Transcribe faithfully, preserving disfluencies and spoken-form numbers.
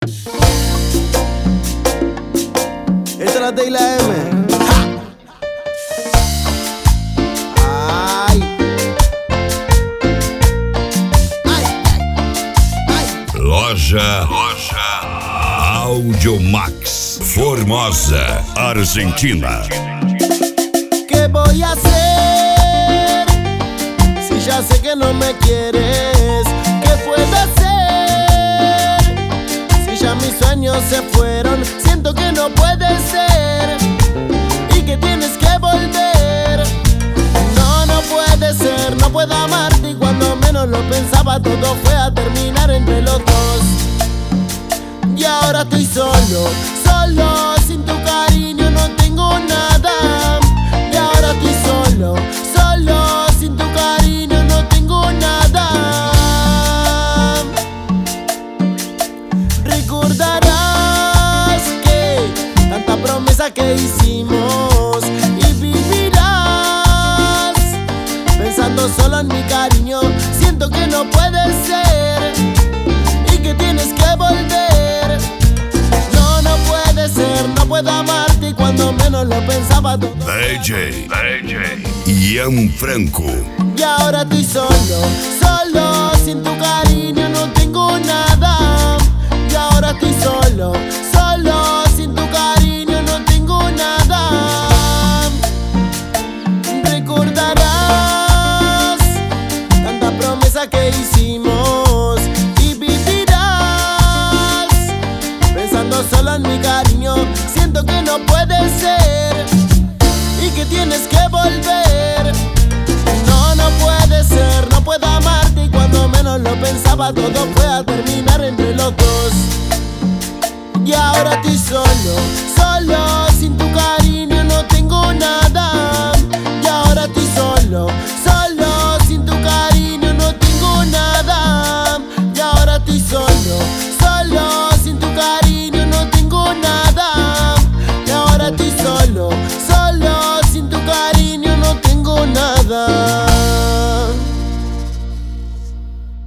Esta es la T y la M. Ay. Ay, ay. Loja, loja Audiomax, Formosa, Argentina. ¿Qué voy a hacer si ya sé que no me quieres? ¿Qué puedo hacer si ya mis sueños se fueron? Siento que no puede ser y que tienes que volver. No, no puede ser, no puedo amarte y cuando menos lo pensaba todo fue a terminar entre los dos. Y ahora estoy solo, solo, sin tu cariño no tengo nada. Y ahora estoy solo, solo, sin tu cariño no tengo nada. Recordarás que tanta promesa que hicimos y vivirás pensando solo en mi cariño. Siento que no puede ser y que tienes que volver. No, no puede ser, no puedo amarte y cuando menos lo pensaba todo. D J, D J Ian Franco. Y ahora estoy solo, solo, sin tu cariño no tengo nada. Y ahora estoy solo, solo, sin tu cariño no tengo nada. Recordarás tanta promesa que hicimos y vivirás pensando solo en mi cariño. Siento que no puede ser y que tienes que volver. No, no puede ser, no puedo amarte y cuando menos lo pensaba todo fue a terminar entre los dos. Y ahora estoy solo, solo,